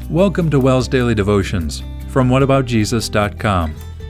Welcome to WELS Daily Devotions from whataboutjesus.com.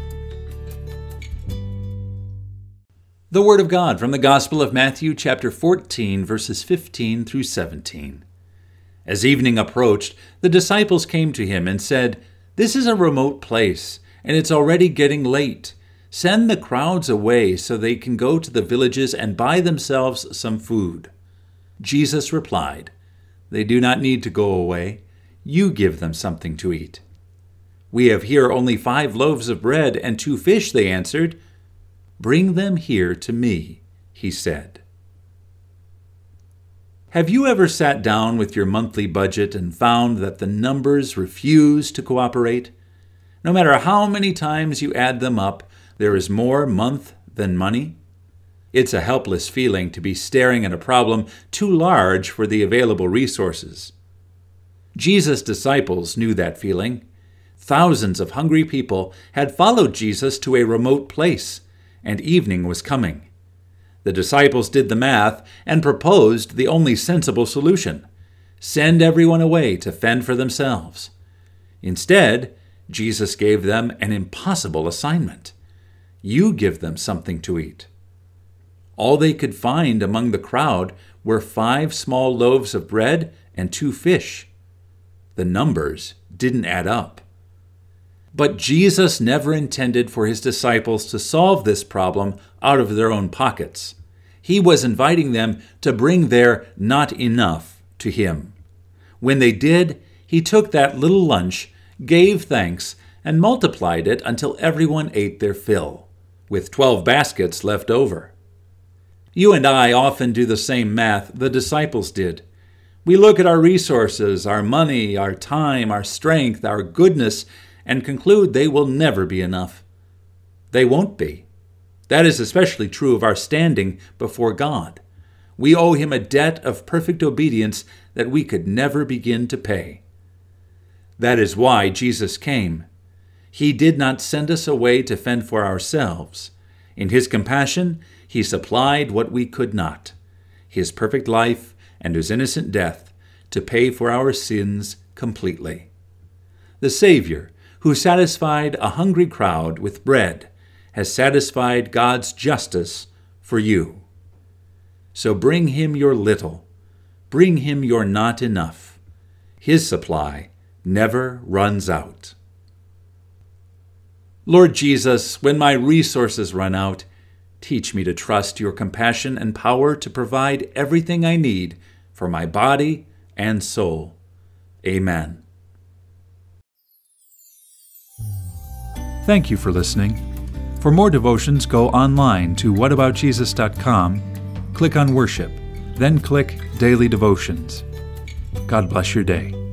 The Word of God from the Gospel of Matthew chapter 14, verses 15 through 17. As evening approached, the disciples came to him and said, "This is a remote place, and it's already getting late. Send the crowds away so they can go to the villages and buy themselves some food." Jesus replied, "They do not need to go away. You give them something to eat." "We have here only 5 loaves of bread and 2 fish," they answered. "Bring them here to me," he said. Have you ever sat down with your monthly budget and found that the numbers refuse to cooperate? No matter how many times you add them up, there is more month than money. It's a helpless feeling to be staring at a problem too large for the available resources. Jesus' disciples knew that feeling. Thousands of hungry people had followed Jesus to a remote place, and evening was coming. The disciples did the math and proposed the only sensible solution: send everyone away to fend for themselves. Instead, Jesus gave them an impossible assignment. You give them something to eat. All they could find among the crowd were 5 small loaves of bread and 2 fish. The numbers didn't add up. But Jesus never intended for his disciples to solve this problem out of their own pockets. He was inviting them to bring their not enough to him. When they did, he took that little lunch, gave thanks, and multiplied it until everyone ate their fill, with 12 baskets left over. You and I often do the same math the disciples did. We look at our resources, our money, our time, our strength, our goodness, and conclude they will never be enough. They won't be. That is especially true of our standing before God. We owe him a debt of perfect obedience that we could never begin to pay. That is why Jesus came. He did not send us away to fend for ourselves. In his compassion, he supplied what we could not: his perfect life and his innocent death to pay for our sins completely. The Savior, who satisfied a hungry crowd with bread, has satisfied God's justice for you. So bring him your little. Bring him your not enough. His supply never runs out. Lord Jesus, when my resources run out, teach me to trust your compassion and power to provide everything I need for my body and soul. Amen. Thank you for listening. For more devotions, go online to whataboutjesus.com, click on Worship, then click Daily Devotions. God bless your day.